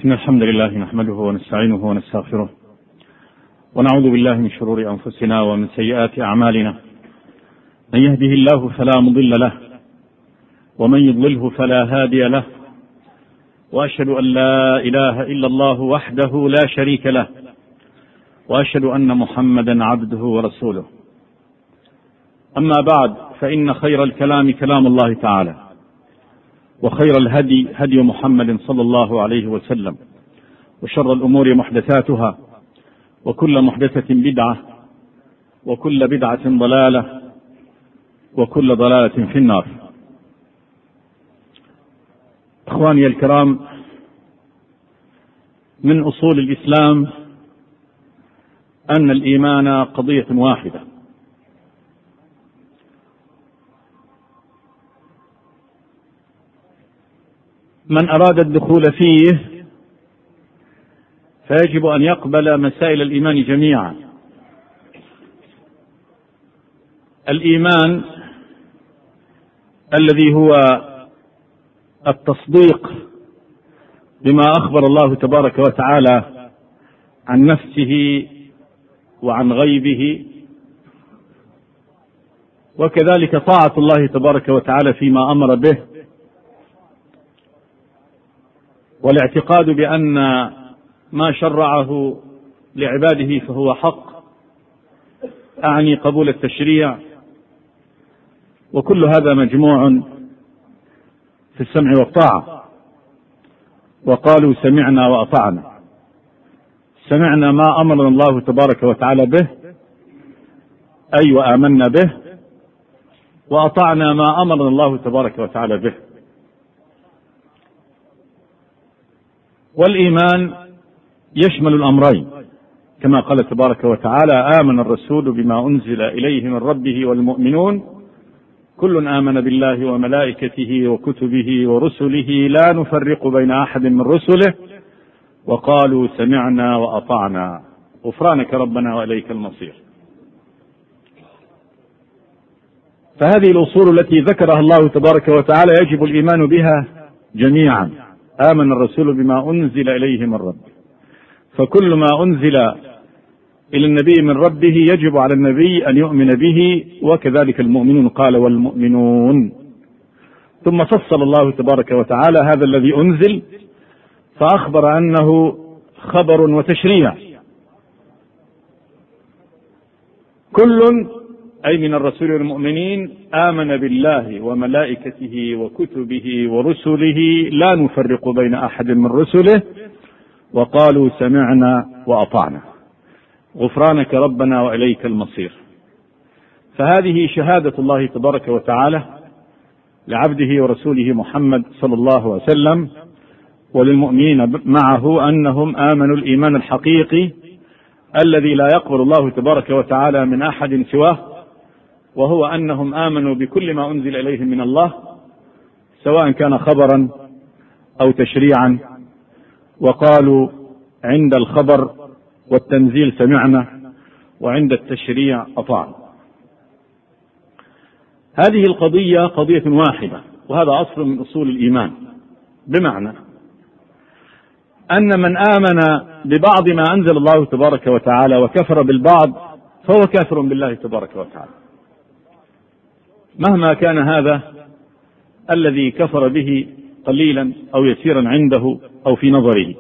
إن الحمد لله نحمده ونستعينه ونستغفره ونعوذ بالله من شرور أنفسنا ومن سيئات أعمالنا. من يهده الله فلا مضل له ومن يضلله فلا هادي له، وأشهد أن لا إله إلا الله وحده لا شريك له، وأشهد أن محمدا عبده ورسوله. أما بعد، فإن خير الكلام كلام الله تعالى، وخير الهدي هدي محمد صلى الله عليه وسلم، وشر الأمور محدثاتها، وكل محدثة بدعة، وكل بدعة ضلالة، وكل ضلالة في النار. إخواني الكرام، من أصول الإسلام أن الإيمان قضية واحدة، من أراد الدخول فيه فيجب أن يقبل مسائل الإيمان جميعا. الإيمان الذي هو التصديق بما أخبر الله تبارك وتعالى عن نفسه وعن غيبه، وكذلك طاعة الله تبارك وتعالى فيما أمر به، والاعتقاد بأن ما شرعه لعباده فهو حق، أعني قبول التشريع، وكل هذا مجموع في السمع والطاعة. وقالوا سمعنا وأطعنا، سمعنا ما أمرنا الله تبارك وتعالى به أي وآمنا به، وأطعنا ما أمرنا الله تبارك وتعالى به. والإيمان يشمل الأمرين، كما قال تبارك وتعالى: آمن الرسول بما أنزل إليه من ربه والمؤمنون كل آمن بالله وملائكته وكتبه ورسله لا نفرق بين أحد من رسله وقالوا سمعنا وأطعنا غفرانك ربنا وإليك المصير. فهذه الأصول التي ذكرها الله تبارك وتعالى يجب الإيمان بها جميعا. آمن الرسول بما أنزل إليه من ربه، فكل ما أنزل إلى النبي من ربه يجب على النبي أن يؤمن به، وكذلك المؤمنون، قال والمؤمنون. ثم فصل الله تبارك وتعالى هذا الذي أنزل فأخبر أنه خبر وتشريع. كل أي من الرسول والمؤمنين آمن بالله وملائكته وكتبه ورسله لا نفرق بين أحد من رسله وقالوا سمعنا وأطعنا غفرانك ربنا وإليك المصير. فهذه شهادة الله تبارك وتعالى لعبده ورسوله محمد صلى الله عليه وسلم وللمؤمنين معه أنهم آمنوا الإيمان الحقيقي الذي لا يقبل الله تبارك وتعالى من أحد سواه، وهو أنهم آمنوا بكل ما أنزل إليهم من الله، سواء كان خبرا أو تشريعا، وقالوا عند الخبر والتنزيل سمعنا، وعند التشريع أطعنا. هذه القضية قضية واحدة، وهذا أصل من أصول الإيمان، بمعنى أن من آمن ببعض ما أنزل الله تبارك وتعالى وكفر بالبعض فهو كافر بالله تبارك وتعالى، مهما كان هذا الذي كفر به قليلا أو يسيرا عنده أو في نظره.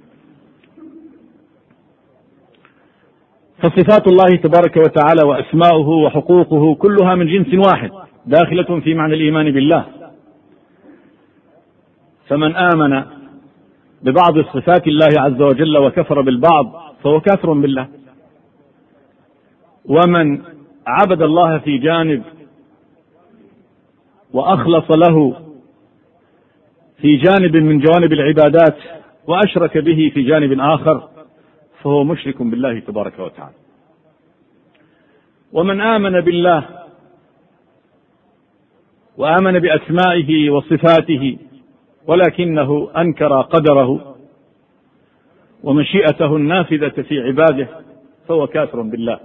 فصفات الله تبارك وتعالى وأسماؤه وحقوقه كلها من جنس واحد، داخلة في معنى الإيمان بالله. فمن آمن ببعض صفات الله عز وجل وكفر بالبعض فهو كافر بالله، ومن عبد الله في جانب وأخلص له في جانب من جوانب العبادات وأشرك به في جانب آخر فهو مشرك بالله تبارك وتعالى. ومن آمن بالله وآمن بأسمائه وصفاته ولكنه أنكر قدره ومشيئته النافذة في عباده فهو كافر بالله.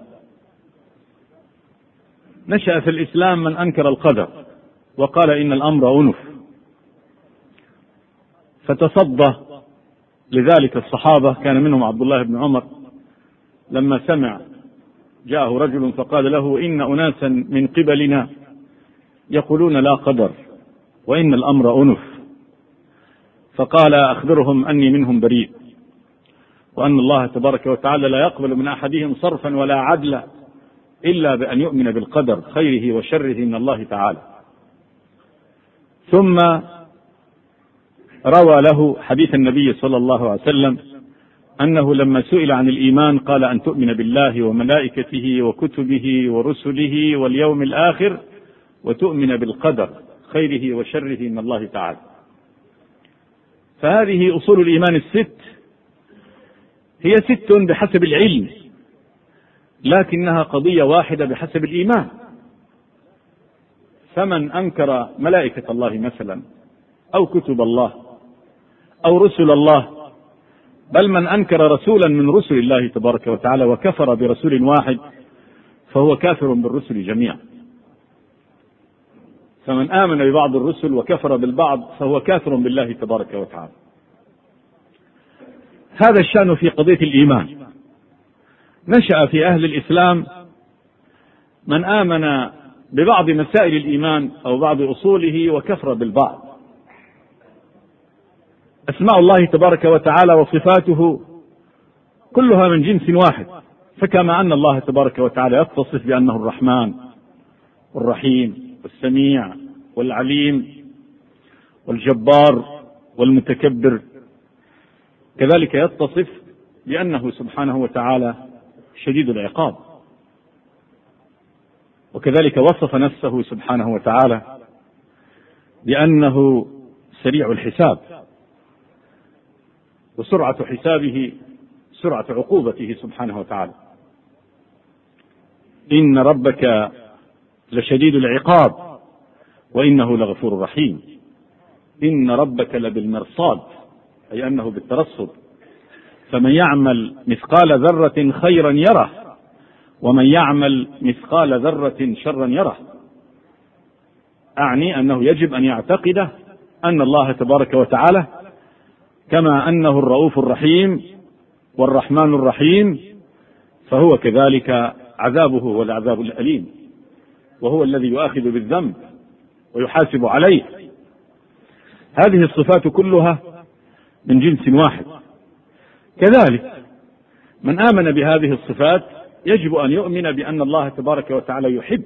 نشأ في الإسلام من أنكر القدر وقال إن الأمر أنف، فتصدى لذلك الصحابة كان منهم عبد الله بن عمر لما سمع جاءه رجل فقال له: إن أناسا من قبلنا يقولون لا قدر وإن الأمر أنف، فقال: أخبرهم أني منهم بريء، وأن الله تبارك وتعالى لا يقبل من أحدهم صرفا ولا عدلا إلا بأن يؤمن بالقدر خيره وشره من الله تعالى. ثم روى له حديث النبي صلى الله عليه وسلم أنه لما سئل عن الإيمان قال: أن تؤمن بالله وملائكته وكتبه ورسله واليوم الآخر وتؤمن بالقدر خيره وشره من الله تعالى. فهذه أصول الإيمان الست، هي ست بحسب العلم، لكنها قضية واحدة بحسب الإيمان. فمن أنكر ملائكة الله مثلا أو كتب الله أو رسل الله، بل من أنكر رسولا من رسل الله تبارك وتعالى وكفر برسول واحد فهو كافر بالرسل جميعا. فمن آمن ببعض الرسل وكفر بالبعض فهو كافر بالله تبارك وتعالى. هذا الشأن في قضية الإيمان. نشأ في أهل الإسلام من آمن ببعض مسائل الإيمان أو بعض أصوله وكفر بالبعض. أسماء الله تبارك وتعالى وصفاته كلها من جنس واحد، فكما أن الله تبارك وتعالى يتصف بأنه الرحمن والرحيم والسميع والعليم والجبار والمتكبر، كذلك يتصف بأنه سبحانه وتعالى شديد العقاب، وكذلك وصف نفسه سبحانه وتعالى بأنه سريع الحساب، وسرعة حسابه سرعة عقوبته سبحانه وتعالى. إن ربك لشديد العقاب وإنه لغفور رحيم. إن ربك لبالمرصاد، أي أنه بالترصد، فمن يعمل مثقال ذرة خيرا يره ومن يعمل مثقال ذرة شرا يره. أعني أنه يجب أن يعتقد أن الله تبارك وتعالى كما أنه الرؤوف الرحيم والرحمن الرحيم، فهو كذلك عذابه هو العذاب الأليم، وهو الذي يؤاخذ بالذنب ويحاسب عليه. هذه الصفات كلها من جنس واحد. كذلك من آمن بهذه الصفات يجب أن يؤمن بأن الله تبارك وتعالى يحب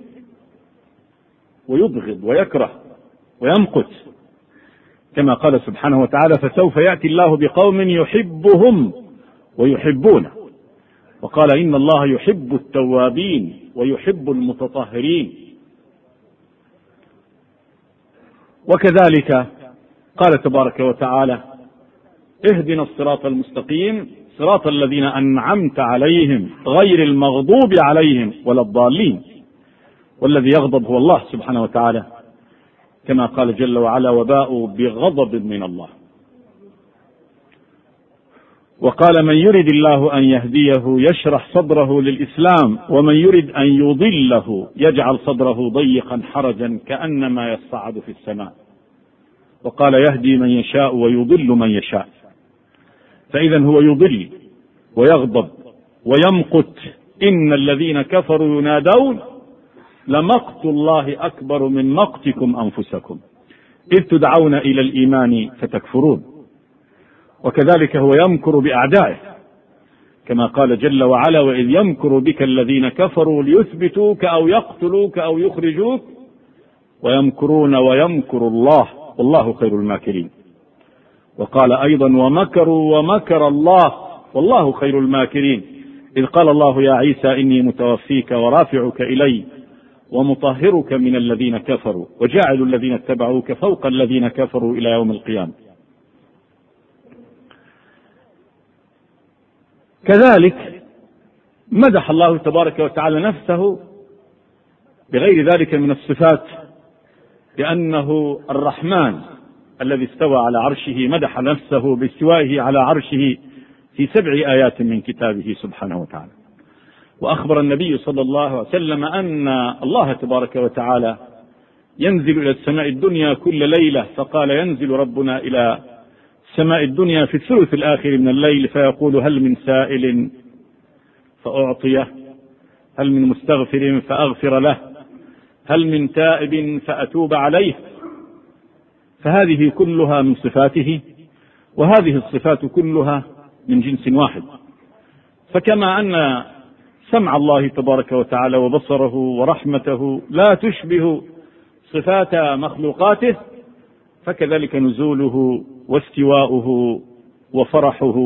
ويبغض ويكره ويمقت، كما قال سبحانه وتعالى: فسوف يأتي الله بقوم يحبهم ويحبونه، وقال: إن الله يحب التوابين ويحب المتطهرين. وكذلك قال تبارك وتعالى: اهدنا الصراط المستقيم صراط الذين أنعمت عليهم غير المغضوب عليهم ولا الضالين. والذي يغضب هو الله سبحانه وتعالى، كما قال جل وعلا: وباءوا بغضب من الله. وقال: من يرد الله أن يهديه يشرح صدره للإسلام ومن يرد أن يضله يجعل صدره ضيقا حرجا كأنما يصعد في السماء. وقال: يهدي من يشاء ويضل من يشاء. فإذا هو يضل ويغضب ويمقت. إن الذين كفروا ينادون لمقت الله أكبر من مقتكم أنفسكم إذ تدعون إلى الإيمان فتكفرون. وكذلك هو يمكر بأعدائه، كما قال جل وعلا: وإذ يمكر بك الذين كفروا ليثبتوك أو يقتلوك أو يخرجوك ويمكرون ويمكر الله والله خير الماكرين. وقال أيضا: ومكروا ومكر الله والله خير الماكرين إذ قال الله: يا عيسى إني متوفيك ورافعك إلي ومطهرك من الذين كفروا وجاعل الذين اتبعوك فوق الذين كفروا إلى يوم القيامة. كذلك مدح الله تبارك وتعالى نفسه بغير ذلك من الصفات بأنه الرحمن الذي استوى على عرشه، مدح نفسه باستوائه على عرشه في 7 آيات من كتابه سبحانه وتعالى. وأخبر النبي صلى الله عليه وسلم أن الله تبارك وتعالى ينزل إلى السماء الدنيا كل ليلة، فقال: ينزل ربنا إلى السماء الدنيا في الثلث الآخر من الليل فيقول هل من سائل فأعطيه، هل من مستغفر فأغفر له، هل من تائب فأتوب عليه. فهذه كلها من صفاته، وهذه الصفات كلها من جنس واحد. فكما أن سمع الله تبارك وتعالى وبصره ورحمته لا تشبه صفات مخلوقاته، فكذلك نزوله واستواؤه وفرحه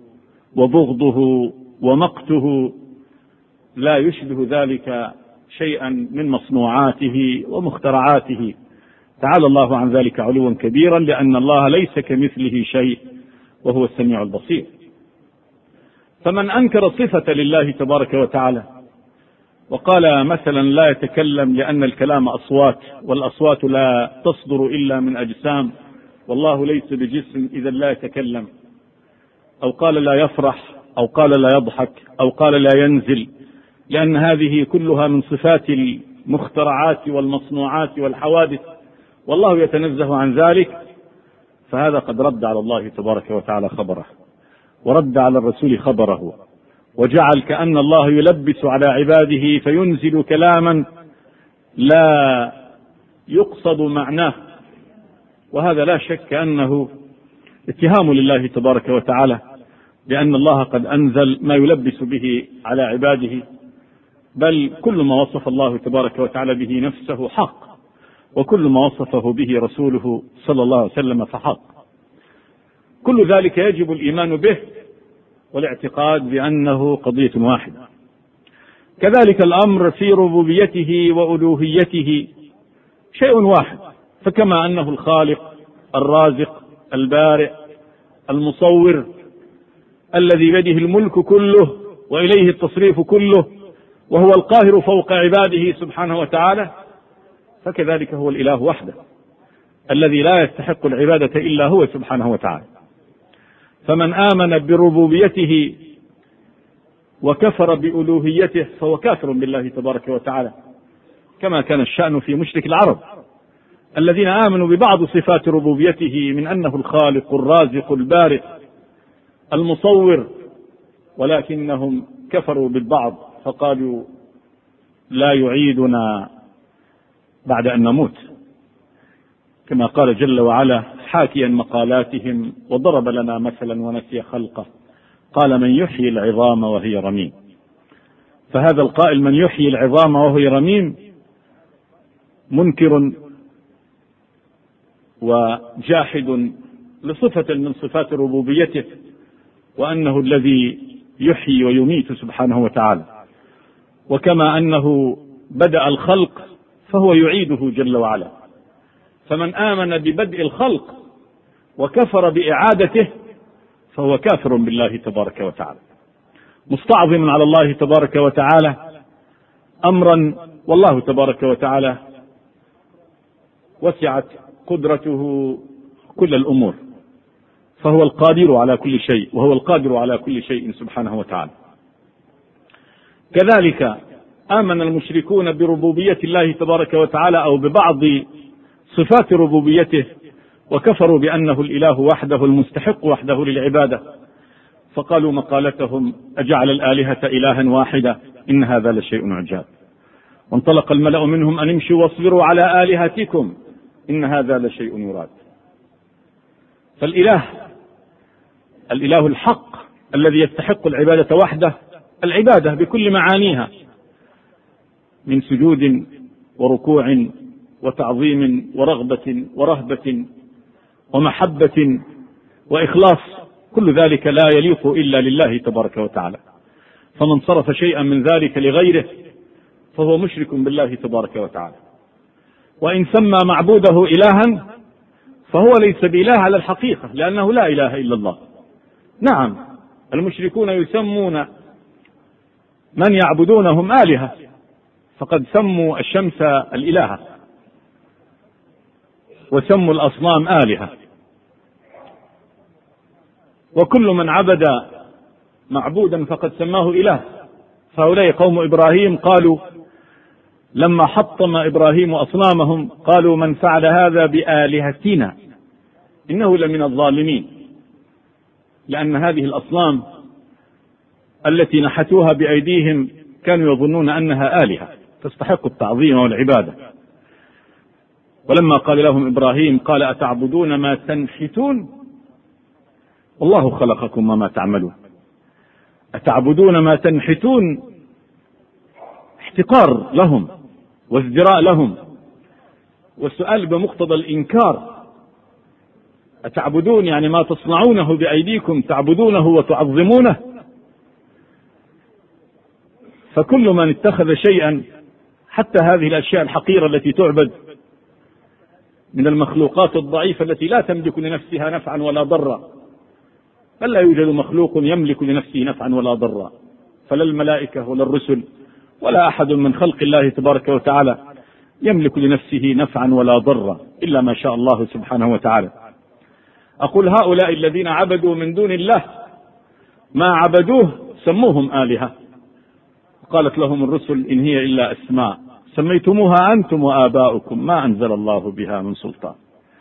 وبغضه ومقته لا يشبه ذلك شيئا من مصنوعاته ومخترعاته، تعالى الله عن ذلك علوا كبيرا، لأن الله ليس كمثله شيء وهو السميع البصير. فمن أنكر صفة لله تبارك وتعالى وقال مثلا لا يتكلم لأن الكلام أصوات، والأصوات لا تصدر إلا من أجسام، والله ليس بجسم إذا لا يتكلم، أو قال لا يفرح، أو قال لا يضحك، أو قال لا ينزل، لأن هذه كلها من صفات المخترعات والمصنوعات والحوادث، والله يتنزه عن ذلك، فهذا قد رد على الله تبارك وتعالى خبره، ورد على الرسول خبره، وجعل كأن الله يلبس على عباده فينزل كلاما لا يقصد معناه، وهذا لا شك أنه اتهام لله تبارك وتعالى، لأن الله قد أنزل ما يلبس به على عباده، بل كل ما وصف الله تبارك وتعالى به نفسه حق، وكل ما وصفه به رسوله صلى الله عليه وسلم فحق. كل ذلك يجب الإيمان به والاعتقاد بأنه قضية واحدة. كذلك الأمر في ربوبيته وألوهيته شيء واحد، فكما أنه الخالق الرازق البارئ المصور الذي بيده الملك كله وإليه التصريف كله، وهو القاهر فوق عباده سبحانه وتعالى، فكذلك هو الإله وحده الذي لا يستحق العبادة إلا هو سبحانه وتعالى. فمن آمن بربوبيته وكفر بألوهيته فهو كافر بالله تبارك وتعالى، كما كان الشأن في مشرك العرب الذين آمنوا ببعض صفات ربوبيته من أنه الخالق الرازق البارئ المصور، ولكنهم كفروا بالبعض فقالوا لا يعيدنا بعد أن نموت، كما قال جل وعلا حاكيا مقالاتهم وضرب لنا مثلا ونسي خلقه قال من يحيي العظام وهي رميم. فهذا القائل من يحيي العظام وهي رميم منكر وجاحد لصفة من صفات ربوبيته، وأنه الذي يحيي ويميت سبحانه وتعالى، وكما أنه بدأ الخلق فهو يعيده جل وعلا. فمن آمن ببدء الخلق وكفر بإعادته فهو كافر بالله تبارك وتعالى، مستعظم على الله تبارك وتعالى أمرا، والله تبارك وتعالى وسعت قدرته كل الأمور، فهو القادر على كل شيء، وهو القادر على كل شيء سبحانه وتعالى. كذلك آمن المشركون بربوبية الله تبارك وتعالى أو ببعض صفات ربوبيته، وكفروا بأنه الإله وحده المستحق وحده للعبادة، فقالوا مقالتهم أجعل الآلهة إلها واحدة إن هذا لشيء عجاب، وانطلق الملأ منهم أن امشوا واصبروا على آلهتكم إن هذا لشيء يراد. فالإله الإله الحق الذي يستحق العبادة وحده، العبادة بكل معانيها من سجود وركوع وتعظيم ورغبة ورهبة ومحبة وإخلاص، كل ذلك لا يليق إلا لله تبارك وتعالى. فمن صرف شيئا من ذلك لغيره فهو مشرك بالله تبارك وتعالى. وإن سمى معبوده إلها فهو ليس بإله على الحقيقة، لأنه لا إله إلا الله. نعم المشركون يسمون من يعبدونهم آلهة، فقد سموا الشمس الإلهة وسموا الأصنام آلهة، وكل من عبد معبودا فقد سماه إله. فهؤلاء قوم إبراهيم قالوا لما حطم إبراهيم أصنامهم قالوا من فعل هذا بآلهتنا إنه لمن الظالمين. لأن هذه الأصنام التي نحتوها بأيديهم كانوا يظنون أنها آلهة تستحق التعظيم والعبادة. ولما قال لهم إبراهيم قال أتعبدون ما تنحتون والله خلقكم وما تعملون. أتعبدون ما تنحتون احتقار لهم وازدراء لهم والسؤال بمقتضى الإنكار. أتعبدون يعني ما تصنعونه بأيديكم تعبدونه وتعظمونه. فكل من اتخذ شيئا حتى هذه الأشياء الحقيرة التي تعبد من المخلوقات الضعيفة التي لا تملك لنفسها نفعا ولا ضرا، بل لا يوجد مخلوق يملك لنفسه نفعا ولا ضرا، فلا الملائكة ولا الرسل ولا أحد من خلق الله تبارك وتعالى يملك لنفسه نفعا ولا ضرا إلا ما شاء الله سبحانه وتعالى. أقول هؤلاء الذين عبدوا من دون الله ما عبدوه سموهم آلهة. قالت لهم الرسل إن هي إلا أسماء سميتموها أنتم وآباؤكم ما أنزل الله بها من سلطان.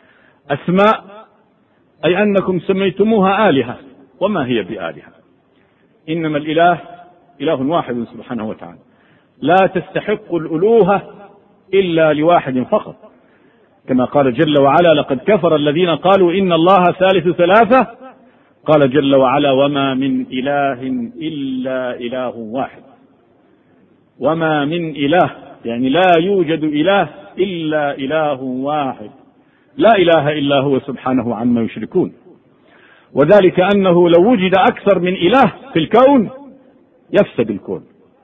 أسماء أي أنكم سميتموها آلهة وما هي بآلهة، إنما الإله إله واحد سبحانه وتعالى، لا تستحق الألوهة إلا لواحد فقط، كما قال جل وعلا لقد كفر الذين قالوا إن الله ثالث ثلاثة، قال جل وعلا وما من إله إلا إله واحد. وما من إله يعني لا يوجد إله إلا إله واحد، لا إله إلا هو سبحانه عما يشركون. وذلك أنه لو وجد أكثر من إله في الكون يفسد الكون،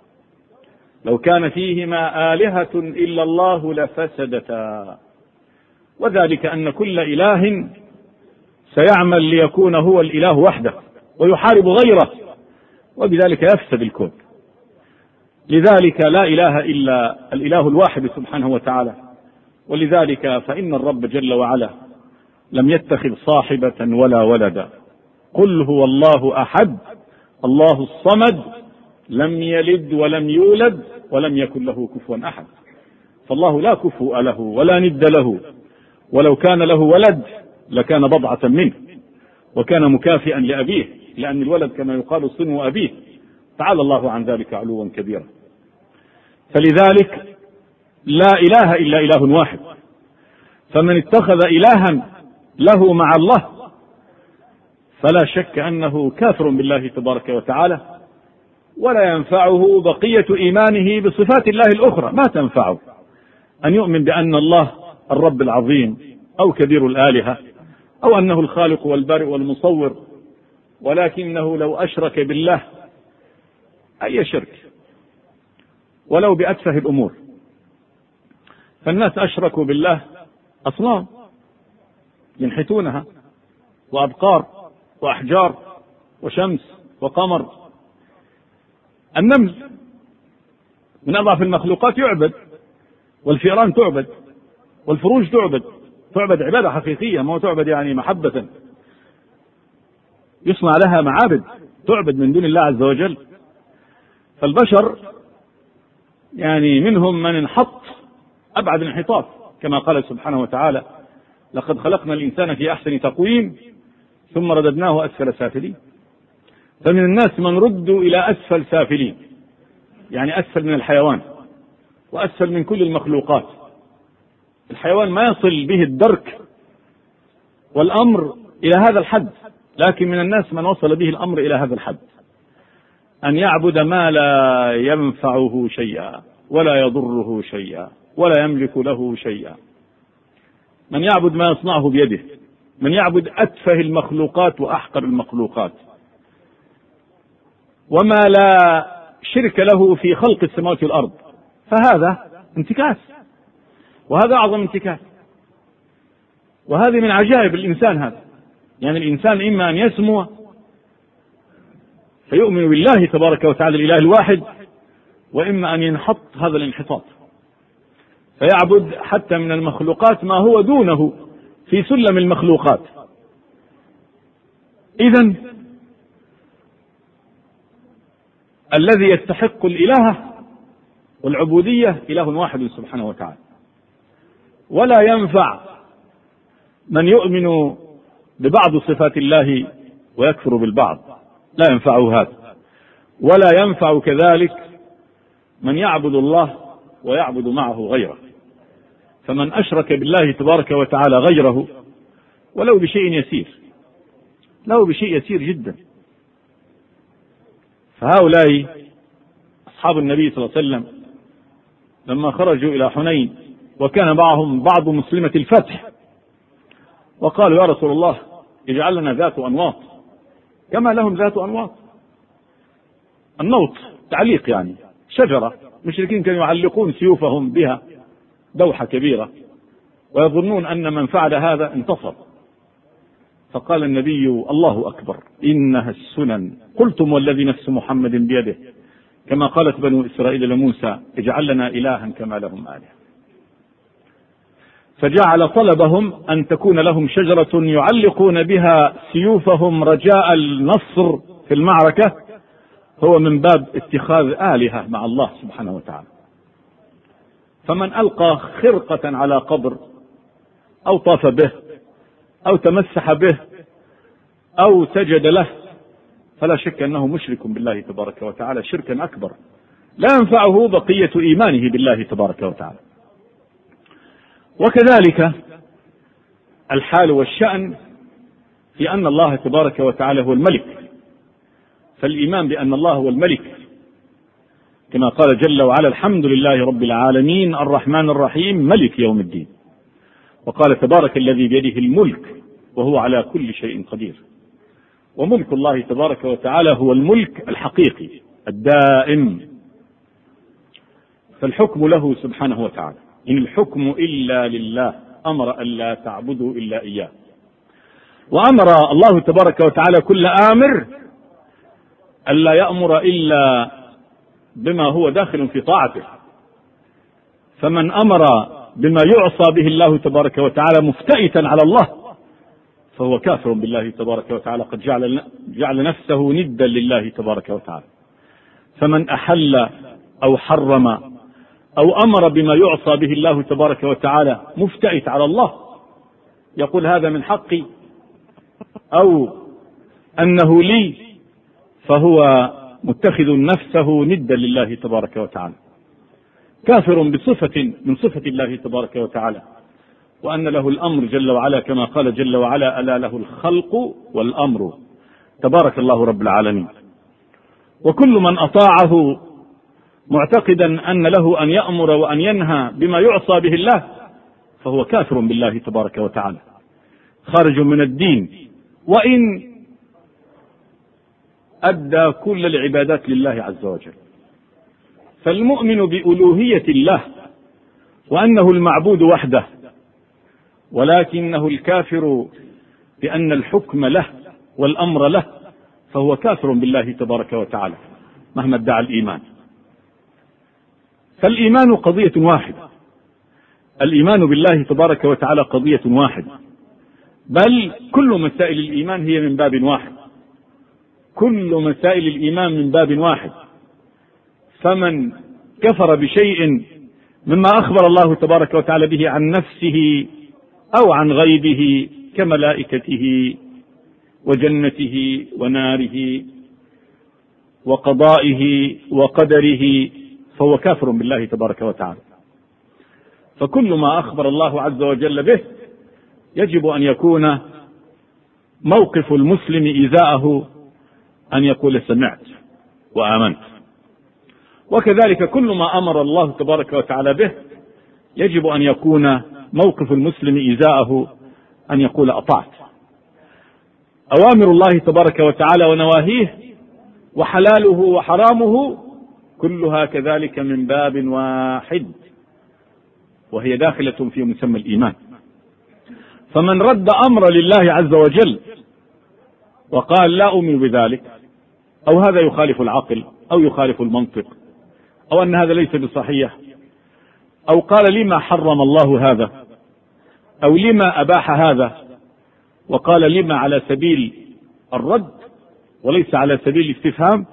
لو كان فيهما آلهة إلا الله لفسدتا، وذلك أن كل إله سيعمل ليكون هو الإله وحده ويحارب غيره، وبذلك يفسد الكون. لذلك لا إله إلا الإله الواحد سبحانه وتعالى. ولذلك فإن الرب جل وعلا لم يتخذ صاحبة ولا ولدا، قل هو الله أحد الله الصمد لم يلد ولم يولد ولم يكن له كفوا أحد. فالله لا كفؤ له ولا ند له، ولو كان له ولد لكان بضعة منه وكان مكافئا لأبيه، لأن الولد كما يقال صنو أبيه، تعالى الله عن ذلك علوا كبيرا. فلذلك لا إله إلا إله واحد، فمن اتخذ إلها له مع الله فلا شك أنه كافر بالله تبارك وتعالى، ولا ينفعه بقية إيمانه بصفات الله الأخرى، ما تنفعه أن يؤمن بأن الله الرب العظيم أو كبير الآلهة أو أنه الخالق والبارئ والمصور، ولكنه لو أشرك بالله أي شرك ولو بأتفه الأمور، فالناس أشركوا بالله أصنام ينحتونها وأبقار وأحجار وشمس وقمر. النمل من أضعف المخلوقات يعبد، والفئران تعبد، والفروج تعبد عبادة حقيقية، ما تعبد يعني محبة، يصنع لها معابد تعبد من دون الله عز وجل. فالبشر يعني منهم من انحط أبعد الانحطاط، كما قال سبحانه وتعالى لقد خلقنا الإنسان في أحسن تقويم ثم رددناه أسفل سافلين. فمن الناس من ردوا إلى أسفل سافلين، يعني أسفل من الحيوان وأسفل من كل المخلوقات. الحيوان ما يصل به الدرك والأمر إلى هذا الحد، لكن من الناس من وصل به الأمر إلى هذا الحد، أن يعبد ما لا ينفعه شيئا ولا يضره شيئا ولا يملك له شيئا. من يعبد ما يصنعه بيده، من يعبد أتفه المخلوقات وأحقر المخلوقات، وما لا شرك له في خلق السماوات والأرض، فهذا انتكاس، وهذا أعظم انتكاس. وهذه من عجائب الإنسان هذا، يعني الإنسان إما أن يسمو فيؤمن بالله تبارك وتعالى الإله الواحد، وإما أن ينحط هذا الانحطاط فيعبد حتى من المخلوقات ما هو دونه في سلم المخلوقات. إذن الذي يستحق الإله والعبودية إله واحد سبحانه وتعالى، ولا ينفع من يؤمن ببعض صفات الله ويكفر بالبعض، لا ينفعه هذا. ولا ينفع كذلك من يعبد الله ويعبد معه غيره. فمن أشرك بالله تبارك وتعالى غيره ولو بشيء يسير، له بشيء يسير جدا، فهؤلاء أصحاب النبي صلى الله عليه وسلم لما خرجوا إلى حنين وكان معهم بعض مسلمة الفتح، وقالوا يا رسول الله اجعل لنا ذات أنواط كما لهم ذات أنواط. النوط تعليق يعني شجرة، المشركين كانوا يعلقون سيوفهم بها دوحة كبيرة ويظنون أن من فعل هذا انتصر. فقال النبي الله أكبر إنها السنن، قلتم والذي نفس محمد بيده، كما قالت بنو إسرائيل لموسى اجعل لنا إلها كما لهم آلهة. فجعل طلبهم أن تكون لهم شجرة يعلقون بها سيوفهم رجاء النصر في المعركة هو من باب اتخاذ آلهة مع الله سبحانه وتعالى. فمن ألقى خرقة على قبر أو طاف به أو تمسح به أو سجد له فلا شك أنه مشرك بالله تبارك وتعالى شركا أكبر لا ينفعه بقية إيمانه بالله تبارك وتعالى. وكذلك الحال والشأن في أن الله تبارك وتعالى هو الملك، فالإيمان بأن الله هو الملك كما قال جل وعلا الحمد لله رب العالمين الرحمن الرحيم ملك يوم الدين، وقال تبارك الذي بيده الملك وهو على كل شيء قدير. وملك الله تبارك وتعالى هو الملك الحقيقي الدائم، فالحكم له سبحانه وتعالى، إن الحكم إلا لله أمر أن لا تعبدوا إلا إياه. وأمر الله تبارك وتعالى كل آمر ألا يأمر إلا بما هو داخل في طاعته، فمن أمر بما يعصى به الله تبارك وتعالى مفتئتا على الله فهو كافر بالله تبارك وتعالى، قد جعل نفسه ندا لله تبارك وتعالى. فمن أحل أو حرم أو أمر بما يعصى به الله تبارك وتعالى مفتئت على الله، يقول هذا من حقي أو أنه لي، فهو متخذ نفسه ندا لله تبارك وتعالى، كافر بصفة من صفة الله تبارك وتعالى، وأن له الأمر جل وعلا كما قال جل وعلا ألا له الخلق والأمر تبارك الله رب العالمين. وكل من أطاعه معتقدا أن له أن يأمر وأن ينهى بما يعصى به الله فهو كافر بالله تبارك وتعالى خارج من الدين، وإن أدى كل العبادات لله عز وجل. فالمؤمن بألوهية الله وأنه المعبود وحده، ولكنه الكافر بأن الحكم له والأمر له، فهو كافر بالله تبارك وتعالى مهما ادعى الإيمان. فالإيمان قضية واحدة، الإيمان بالله تبارك وتعالى قضية واحدة، بل كل مسائل الإيمان هي من باب واحد، كل مسائل الإيمان من باب واحد. فمن كفر بشيء مما أخبر الله تبارك وتعالى به عن نفسه أو عن غيبه كملائكته وجنته وناره وقضائه وقدره فهو كافر بالله تبارك وتعالى. فكل ما أخبر الله عز وجل به يجب أن يكون موقف المسلم إزاءه أن يقول سمعت وآمنت، وكذلك كل ما أمر الله تبارك وتعالى به يجب أن يكون موقف المسلم إزاءه أن يقول أطعت. أوامر الله تبارك وتعالى ونواهيه وحلاله وحرامه كلها كذلك من باب واحد، وهي داخلة في مسمى الإيمان. فمن رد أمر لله عز وجل وقال لا أؤمن بذلك، أو هذا يخالف العقل أو يخالف المنطق، أو أن هذا ليس بصحيح، أو قال لما حرم الله هذا، أو لما أباح هذا، وقال لما على سبيل الرد وليس على سبيل الاستفهام،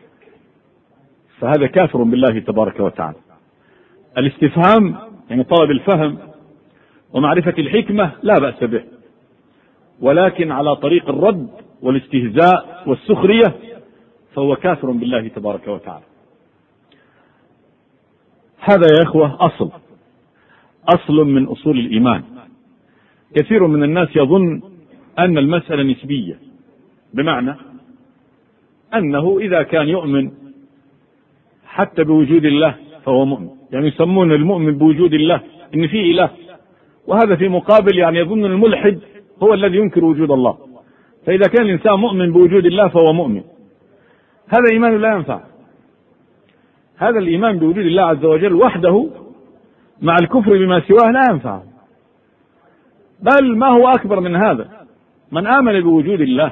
فهذا كافر بالله تبارك وتعالى. الاستفهام يعني طلب الفهم ومعرفة الحكمة لا بأس به، ولكن على طريق الرد والاستهزاء والسخرية فهو كافر بالله تبارك وتعالى. هذا يا إخوة أصل من أصول الإيمان. كثير من الناس يظن أن المسألة نسبية، بمعنى أنه إذا كان يؤمن حتى بوجود الله فهو مؤمن، يعني يسمون المؤمن بوجود الله إن فيه إله، وهذا في مقابل يعني يظن الملحد هو الذي ينكر وجود الله. فإذا كان الإنسان مؤمن بوجود الله فهو مؤمن، هذا إيمان لا ينفع. هذا الإيمان بوجود الله عز وجل وحده مع الكفر بما سواه لا ينفع، بل ما هو أكبر من هذا. من آمن بوجود الله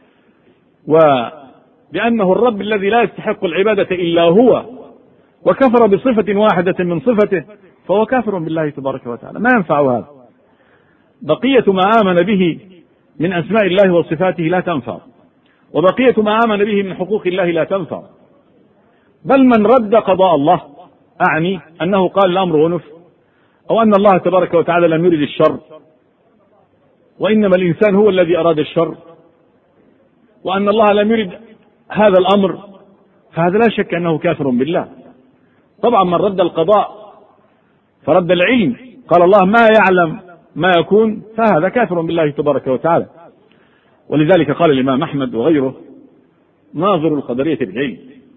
وبأنه الرب الذي لا يستحق العبادة إلا هو، وكفر بصفة واحدة من صفته، فهو كافر بالله تبارك وتعالى، ما ينفع هذا. بقية ما آمن به من أسماء الله وصفاته لا تنفع، وبقية ما آمن به من حقوق الله لا تنفع. بل من رد قضاء الله، أعني أنه قال الأمر أنف، أو أن الله تبارك وتعالى لم يرد الشر وإنما الإنسان هو الذي أراد الشر، وأن الله لم يرد هذا الأمر، فهذا لا شك أنه كافر بالله. طبعا من رد القضاء فرد العلم، قال الله ما يعلم ما يكون، فهذا كافر بالله تبارك وتعالى. ولذلك قال الإمام أحمد وغيره ناظر القدرية بالعلم،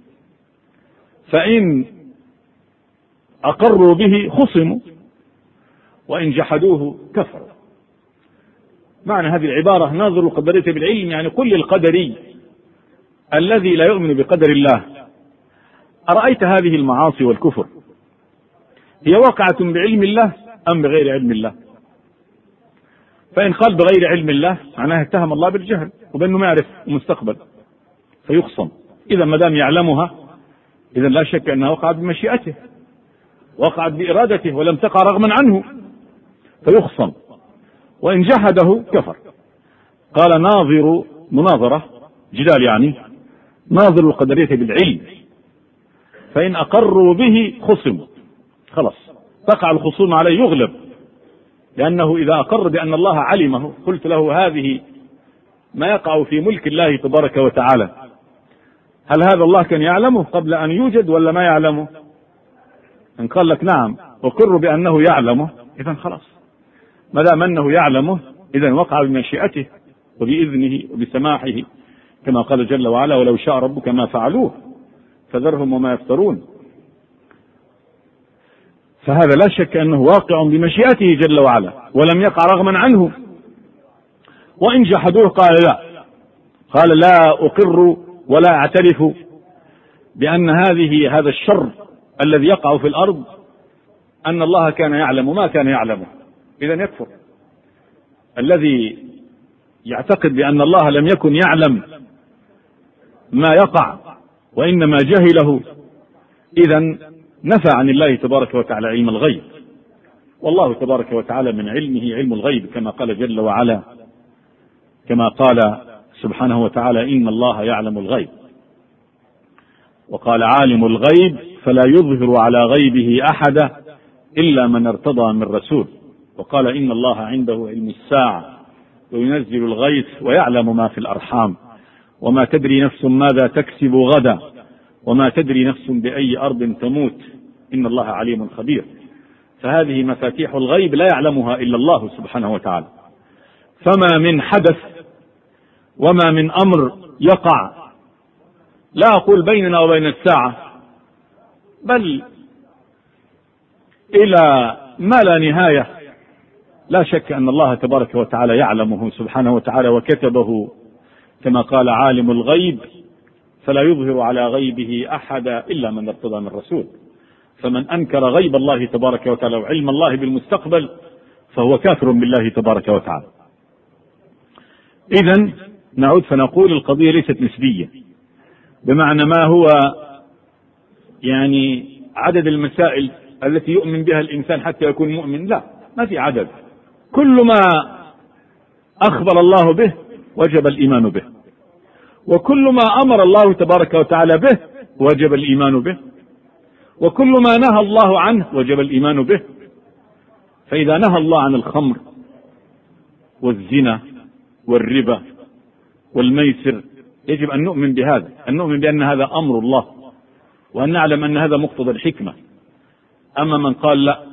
فإن أقروا به خصموا وإن جحدوه كفروا. معنى هذه العبارة ناظر القدرية بالعلم، يعني كل القدري الذي لا يؤمن بقدر الله، أرأيت هذه المعاصي والكفر هي واقعة بعلم الله أم بغير علم الله؟ فإن قال بغير علم الله معناه اتهم الله بالجهل وبأنه ما يعرف المستقبل فيخصم. إذا ما دام يعلمها إذا لا شك أنها وقعت بمشيئته، وقعت بإرادته ولم تقع رغما عنه فيخصم. وإن جحده كفر. قال ناظر مناظرة جدال، يعني ناظر القدرية بالعلم، فإن أقروا به خصموا، خلاص تقع الخصوم عليه يغلب، لأنه إذا أقر بأن الله علمه قلت له هذه ما يقع في ملك الله تبارك وتعالى، هل هذا الله كان يعلمه قبل أن يوجد ولا ما يعلمه؟ إن قال لك نعم أقر بأنه يعلمه، إذا خلاص ما دام أنه يعلمه إذا وقع بمشيئته وبإذنه وبسماحه، كما قال جل وعلا ولو شاء ربك ما فعلوه فذرهم وما يفترون. فهذا لا شك أنه واقع بمشيئته جل وعلا ولم يقع رغما عنه. وإن جحدوه قال لا أقر ولا أعترف بأن هذا الشر الذي يقع في الأرض أن الله كان يعلم ما كان يعلمه، إذا يكفر. الذي يعتقد بأن الله لم يكن يعلم ما يقع وإنما جهله إذا نفى عن الله تبارك وتعالى علم الغيب، والله تبارك وتعالى من علمه علم الغيب، كما قال جل وعلا، كما قال سبحانه وتعالى إن الله يعلم الغيب، وقال عالم الغيب فلا يظهر على غيبه أحدا إلا من ارتضى من رسول، وقال إن الله عنده علم الساعة وينزل الغيث ويعلم ما في الأرحام وما تدري نفس ماذا تكسب غدا وما تدري نفس بأي أرض تموت إن الله عليم خبير. فهذه مفاتيح الغيب لا يعلمها إلا الله سبحانه وتعالى. فما من حدث وما من أمر يقع، لا أقول بيننا وبين الساعة، بل إلى ما لا نهاية، لا شك أن الله تبارك وتعالى يعلمه سبحانه وتعالى وكتبه، كما قال عالم الغيب فلا يظهر على غيبه أحدا إلا من ارتضى من رسول. فمن أنكر غيب الله تبارك وتعالى وعلم الله بالمستقبل فهو كافر بالله تبارك وتعالى. إذن نعود فنقول القضية ليست نسبية، بمعنى ما هو يعني عدد المسائل التي يؤمن بها الإنسان حتى يكون مؤمن، لا، ما في عدد. كل ما أخبر الله به وجب الإيمان به، وكل ما أمر الله تبارك وتعالى به وجب الإيمان به، وكل ما نهى الله عنه وجب الإيمان به. فإذا نهى الله عن الخمر والزنا والربا والميسر يجب أن نؤمن بهذا، أن نؤمن بأن هذا أمر الله، وأن نعلم أن هذا مقتضى الحكمة. أما من قال لا،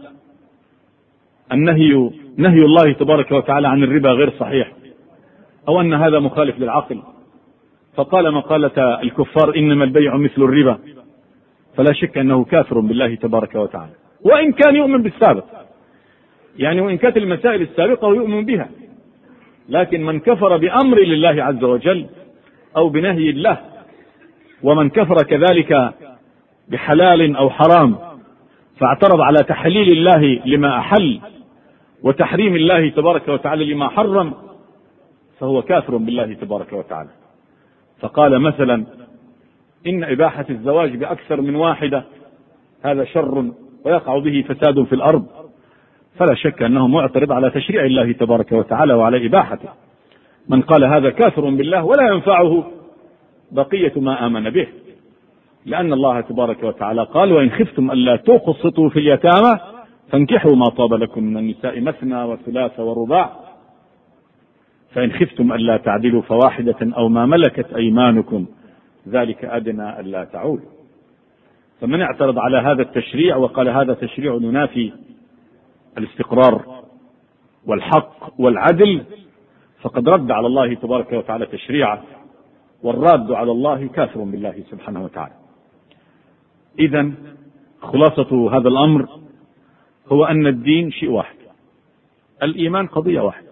نهي الله تبارك وتعالى عن الربا غير صحيح، أو أن هذا مخالف للعقل، فقال مقالة الكفار إنما البيع مثل الربا، فلا شك أنه كافر بالله تبارك وتعالى، وإن كان يؤمن بالسابق، يعني وإن كانت المسائل السابقة ويؤمن بها، لكن من كفر بأمر لله عز وجل أو بنهي الله، ومن كفر كذلك بحلال أو حرام فاعترض على تحليل الله لما أحل وتحريم الله تبارك وتعالى لما حرم، فهو كافر بالله تبارك وتعالى. فقال مثلا إن إباحة الزواج بأكثر من واحدة هذا شر ويقع به فساد في الأرض، فلا شك أنه معترض على تشريع الله تبارك وتعالى وعلى إباحته. من قال هذا كافر بالله ولا ينفعه بقية ما آمن به، لأن الله تبارك وتعالى قال وإن خفتم ألا تقسطوا في اليتامى فانكحوا ما طاب لكم من النساء مثنى وثلاث ورباع، فإن خفتم ألا تعدلوا فواحدة أو ما ملكت أيمانكم ذلك أدنى ألا تعولوا. فمن اعترض على هذا التشريع وقال هذا تشريع ينافي الاستقرار والحق والعدل، فقد رد على الله تبارك وتعالى تشريعه، والراد على الله كافر بالله سبحانه وتعالى. إذن خلاصة هذا الأمر هو أن الدين شيء واحد، الإيمان قضية واحدة،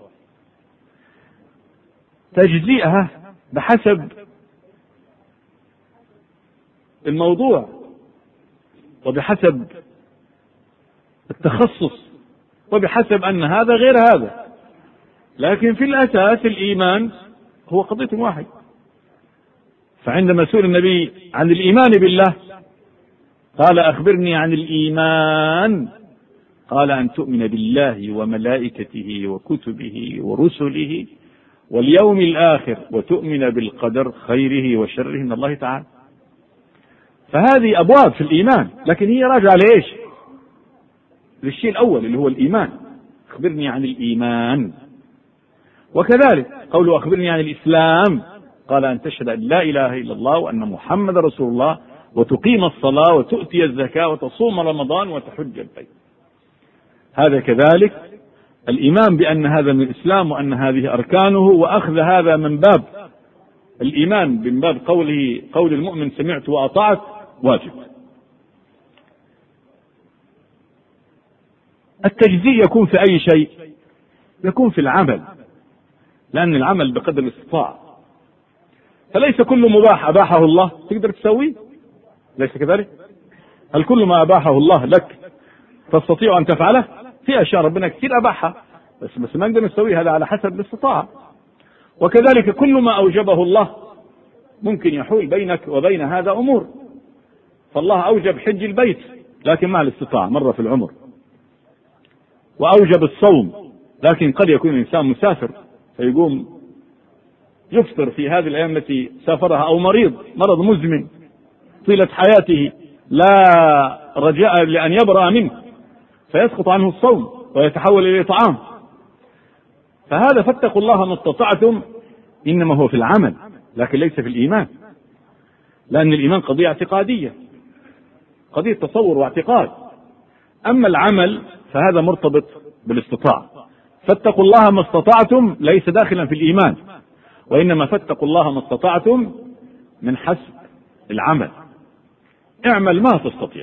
تجزئها بحسب الموضوع وبحسب التخصص وبحسب أن هذا غير هذا، لكن في الأساس الإيمان هو قضية واحدة. فعندما سئل النبي عن الإيمان بالله قال أخبرني عن الإيمان، قال أن تؤمن بالله وملائكته وكتبه ورسله واليوم الآخر وتؤمن بالقدر خيره وشره من الله تعالى. فهذه أبواب في الإيمان، لكن هي راجعة لإيش؟ للشيء الأول اللي هو الإيمان، أخبرني عن الإيمان. وكذلك قوله أخبرني عن الإسلام قال أن تشهد أن لا إله إلا الله وأن محمد رسول الله وتقيم الصلاة وتؤتي الزكاة وتصوم رمضان وتحج البيت. هذا كذلك الإيمان بأن هذا من الإسلام وأن هذه أركانه، وأخذ هذا من باب الإيمان من باب قول المؤمن سمعت وأطعت واجب. التجزيء يكون في أي شيء؟ يكون في العمل، لأن العمل بقدر الاستطاعة، فليس كل مباح أباحه الله تقدر تسويه، ليس كذلك؟ هل كل ما أباحه الله لك تستطيع أن تفعله؟ في أشياء ربنا كثير أباحها بس ما نقدر نسويه، هذا على حسب الاستطاعة. وكذلك كل ما أوجبه الله ممكن يحول بينك وبين هذا أمور، فالله أوجب حج البيت لكن مع الاستطاعة مرة في العمر، وأوجب الصوم، لكن قد يكون الإنسان مسافر فيقوم يفطر في هذه الأيام التي سافرها، أو مرض مزمن طيلة حياته لا رجاء لأن يبرأ منه فيسقط عنه الصوم ويتحول إلى طعام. فهذا فاتقوا الله ما استطعتم إنما هو في العمل لكن ليس في الإيمان، لأن الإيمان قضية اعتقادية، قضية تصور واعتقاد. أما العمل فهذا مرتبط بالاستطاعة. فاتقوا الله ما استطعتم ليس داخلا في الإيمان، وإنما فاتقوا الله ما استطعتم من حسب العمل. اعمل ما تستطيع،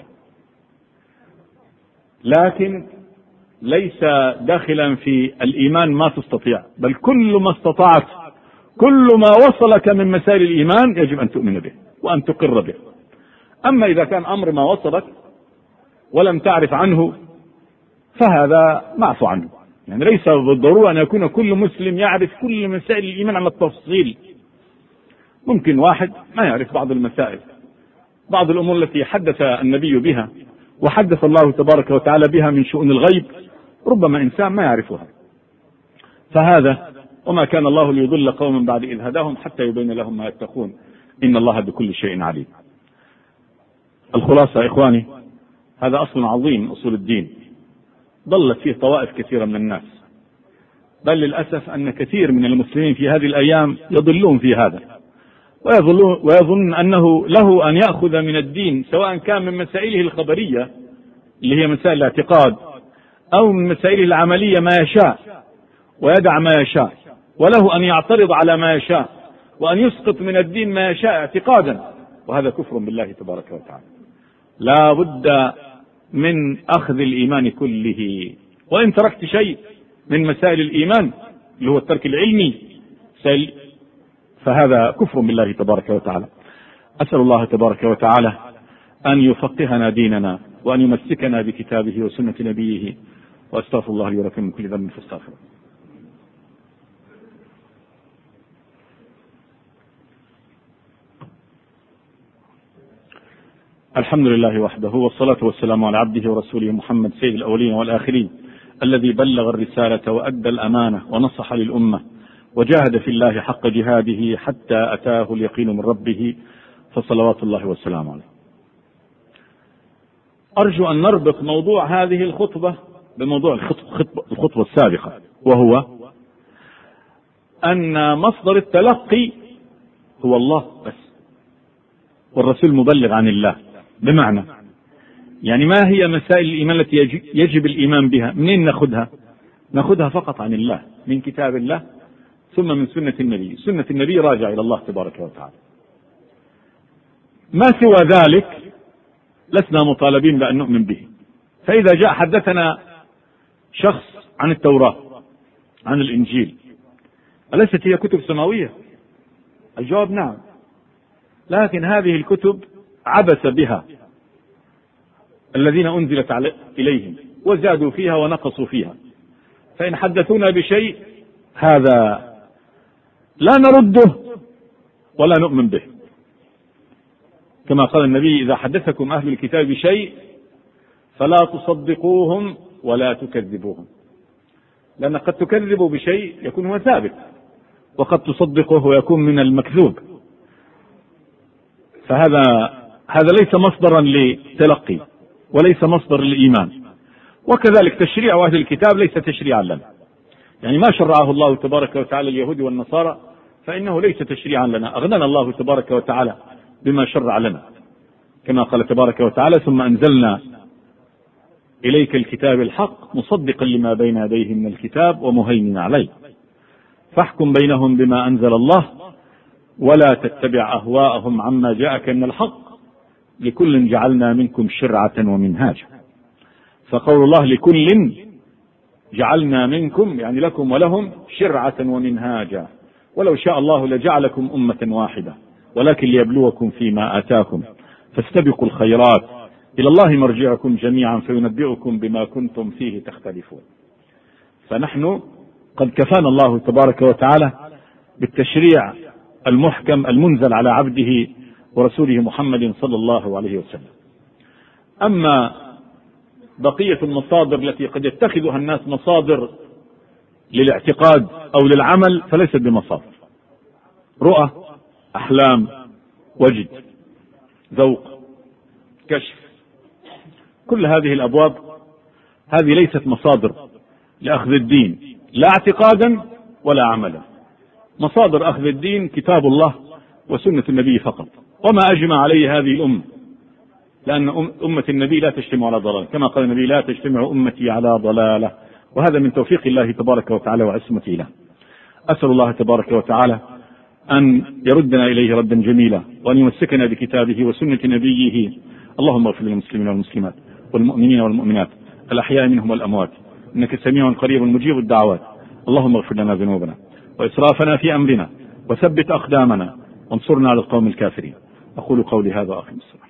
لكن ليس داخلا في الإيمان ما تستطيع، بل كل ما استطعت، كل ما وصلك من مسائل الإيمان يجب أن تؤمن به وأن تقر به. أما إذا كان أمر ما وصلك ولم تعرف عنه فهذا معفو عنه، يعني ليس بالضرورة أن يكون كل مسلم يعرف كل مسائل الإيمان على التفصيل. ممكن واحد ما يعرف بعض المسائل، بعض الأمور التي حدث النبي بها وحدث الله تبارك وتعالى بها من شؤون الغيب، ربما إنسان ما يعرفها. فهذا وما كان الله ليضل قوما بعد إذ هداهم حتى يبين لهم ما يتقون إن الله بكل شيء عليم. الخلاصة يا إخواني، هذا أصل عظيم من أصول الدين ضلت فيه طوائف كثيرة من الناس، بل للأسف أن كثير من المسلمين في هذه الأيام يضلون في هذا، ويظن أنه له أن يأخذ من الدين سواء كان من مسائله الخبرية اللي هي مسائل الاعتقاد أو من مسائله العملية ما يشاء ويدع ما يشاء، وله أن يعترض على ما يشاء وأن يسقط من الدين ما يشاء اعتقادا، وهذا كفر بالله تبارك وتعالى. لا بد من أخذ الإيمان كله، وإن تركت شيء من مسائل الإيمان اللي هو الترك العلمي فهذا كفر بالله تبارك وتعالى. أسأل الله تبارك وتعالى أن يفقهنا ديننا وأن يمسكنا بكتابه وسنة نبيه، وأستغفر الله لي ولكم من كل ذنب فاستغفروه. الحمد لله وحده، والصلاة والسلام على عبده ورسوله محمد سيد الأولين والآخرين، الذي بلغ الرسالة وأدى الأمانة ونصح للأمة وجاهد في الله حق جهاده حتى أتاه اليقين من ربه، فصلوات الله والسلام عليه. أرجو أن نربط موضوع هذه الخطبة بموضوع الخطبة السابقة، وهو أن مصدر التلقي هو الله بس، والرسول مبلغ عن الله. بمعنى يعني ما هي مسائل الإيمان التي يجب الإيمان بها؟ منين نأخذها؟ نأخذها فقط عن الله، من كتاب الله ثم من سنة النبي. سنة النبي راجع إلى الله تبارك وتعالى. ما سوى ذلك لسنا مطالبين بأن نؤمن به. فإذا جاء حدثنا شخص عن التوراة عن الإنجيل، أليست هي كتب سماوية؟ الجواب نعم، لكن هذه الكتب عبث بها الذين أنزلت إليهم وزادوا فيها ونقصوا فيها، فإن حدثونا بشيء هذا لا نرده ولا نؤمن به، كما قال النبي: إذا حدثكم أهل الكتاب بشيء فلا تصدقوهم ولا تكذبوهم، لأن قد تكذبوا بشيء يكون هو ثابت، وقد تصدقه ويكون من المكذوب. فهذا ليس مصدرا لتلقي وليس مصدر للإيمان. وكذلك تشريع أهل الكتاب ليس تشريعا لنا، يعني ما شرعه الله تبارك وتعالى اليهود والنصارى فإنه ليس تشريعا لنا. أغنانا الله تبارك وتعالى بما شرع لنا، كما قال تبارك وتعالى: ثم أنزلنا إليك الكتاب الحق مصدقا لما بين يديه من الكتاب ومهيمنا عليه فاحكم بينهم بما أنزل الله ولا تتبع أهواءهم عما جاءك من الحق لكل جعلنا منكم شرعة ومنهاجا. فقول الله لكل جعلنا منكم يعني لكم ولهم شرعة ومنهاجا، ولو شاء الله لجعلكم أمة واحدة ولكن ليبلوكم فيما آتاكم فاستبقوا الخيرات إلى الله مرجعكم جميعا فينبئكم بما كنتم فيه تختلفون. فنحن قد كفانا الله تبارك وتعالى بالتشريع المحكم المنزل على عبده ورسوله محمد صلى الله عليه وسلم. أما بقية المصادر التي قد يتخذها الناس مصادر للاعتقاد أو للعمل فليست بمصادر. رؤى، أحلام، وجد، ذوق، كشف، كل هذه الأبواب هذه ليست مصادر لأخذ الدين لا اعتقادا ولا عملا. مصادر أخذ الدين كتاب الله وسنة النبي فقط، وما أجمع عليه هذه الأمة، لأن أمة النبي لا تجتمع على ضلالة، كما قال النبي: لا تجتمع أمتي على ضلالة. وهذا من توفيق الله تبارك وتعالى وعصمته له. أسأل الله تبارك وتعالى أن يردنا إليه ردا جميلا، وأن يمسكنا بكتابه وسنة نبيه. اللهم اغفر للمسلمين والمسلمات والمؤمنين والمؤمنات الأحياء منهم والأموات، إنك سميع قريب مجيب الدعوات. اللهم اغفر لنا ذنوبنا وإسرافنا في أمرنا وثبت أقدامنا وانصرنا على القوم الكافرين. أقول قولي هذا وأقم الصلاة.